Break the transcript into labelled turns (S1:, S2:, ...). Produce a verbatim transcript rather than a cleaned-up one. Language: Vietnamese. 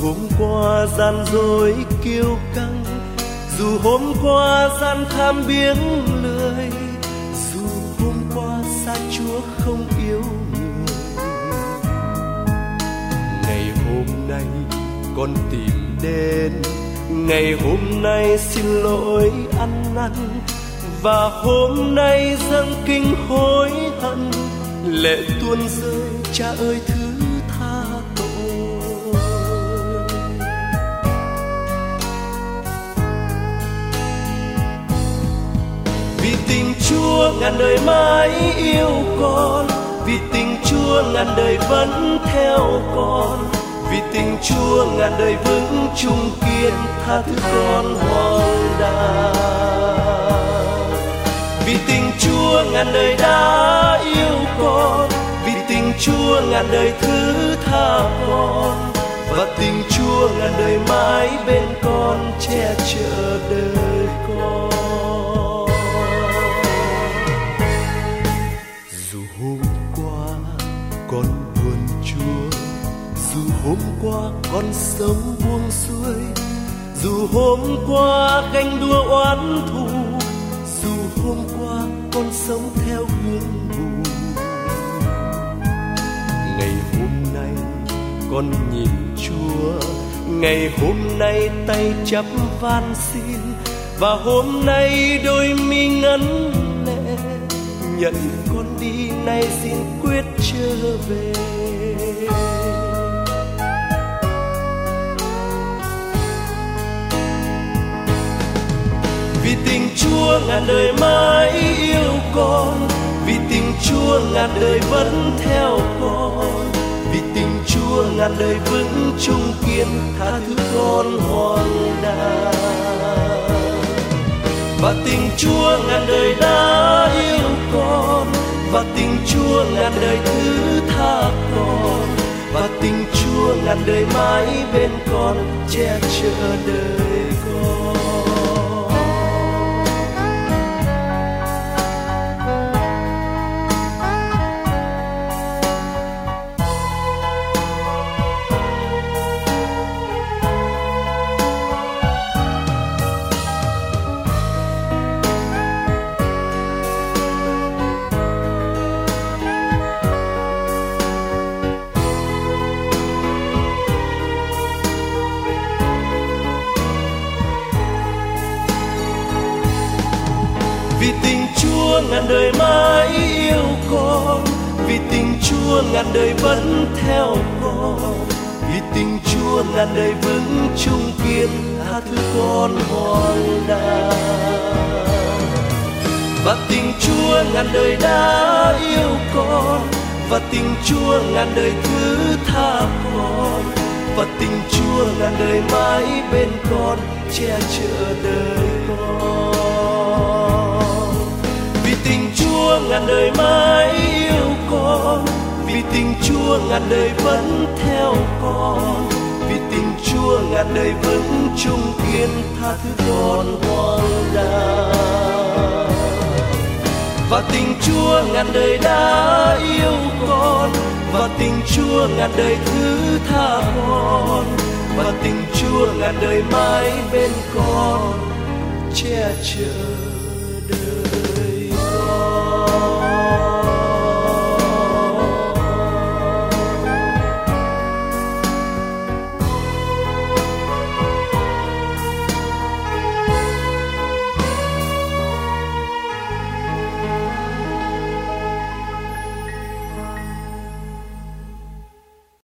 S1: hôm qua gian dối kiêu căng, dù hôm qua gian tham biếng lười, dù hôm qua xa Chúa không yêu người. Ngày hôm nay con tìm đến, ngày hôm nay xin lỗi ăn năn, và hôm nay dâng kinh hối hận, lệ tuôn rơi Cha ơi thứ tha tội. Vì tình Chúa ngàn đời mãi yêu con, vì tình Chúa ngàn đời vẫn theo con, vì tình Chúa ngàn đời vững trung kiên tha thứ con hoang đàng. Vì tình Chúa ngàn đời đã yêu con, vì tình Chúa ngàn đời thứ tha con, và tình Chúa ngàn đời mãi bên con che chở đời con. Dù hôm qua con buồn Chúa, dù hôm qua con sống buông xuôi, dù hôm qua ganh đua oán thù, dù hôm qua con sống theo hương mù. Ngày hôm nay con nhìn Chúa, ngày hôm nay tay chắp van xin, và hôm nay đôi mi ngấn lệ, nhận con đi nay xin quyết trở về. Vì tình Chúa ngàn đời mãi yêu con, vì tình Chúa ngàn đời vẫn theo con, vì tình Chúa ngàn đời vững trung kiên tha thứ con hoang đàng. Và tình Chúa ngàn đời đã yêu con, và tình Chúa ngàn đời thứ tha con, và tình Chúa ngàn đời mãi bên con che chở đời con. Vì tình Chúa ngàn đời mãi yêu con, vì tình Chúa ngàn đời vẫn theo con, vì tình Chúa ngàn đời vững trung kiên tha thứ con hoang đàng. Và tình Chúa ngàn đời đã yêu con, và tình Chúa ngàn đời thứ tha con, và tình Chúa ngàn đời mãi bên con che chở đời con. Vì tình Chúa ngàn đời mãi yêu con, vì tình Chúa ngàn đời vẫn theo con, vì tình Chúa ngàn đời vững trung kiên tha thứ con hoang đàng. Và tình Chúa ngàn đời đã yêu con, và tình Chúa ngàn đời thứ tha con, và tình Chúa ngàn đời mãi bên con che chở